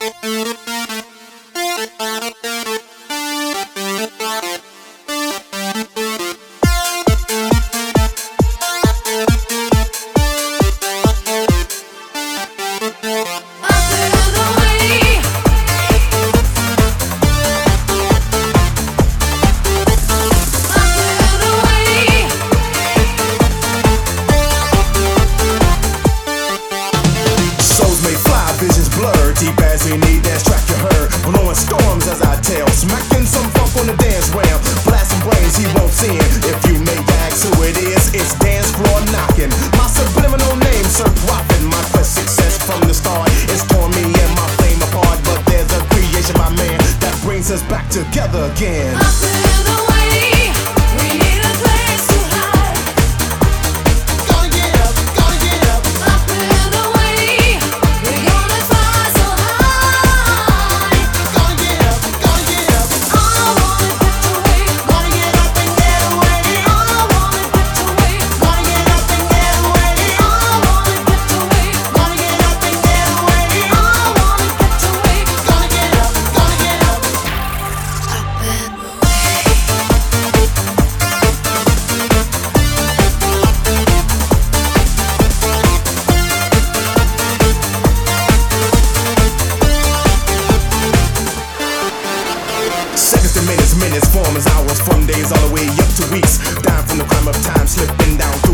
Deep as we need, dance track you heard. Blowing storms as I tell, smacking some funk on the dance ramp. Blasting brains he won't sin. If you may ask who it is, it's dance floor knocking. My subliminal name, Sir Prophet. My quest success from the start. It's torn me and my flame apart, but there's a creation, my man, that brings us back together again. Up and away, we need a place to hide. Gonna get up, gonna get up. Up and away, we're gonna fly so high. Gonna get up, gonna get up. I wanna get away, Gonna get up and get away. I wanna get away, Gonna get up and get away. I wanna get away, Gonna get up and get away. I wanna get away. Gonna get up, gonna get up. Up and away. Seconds to minutes, minutes form as hours, from days all the way up to weeks. Down from the crime of time, slipping down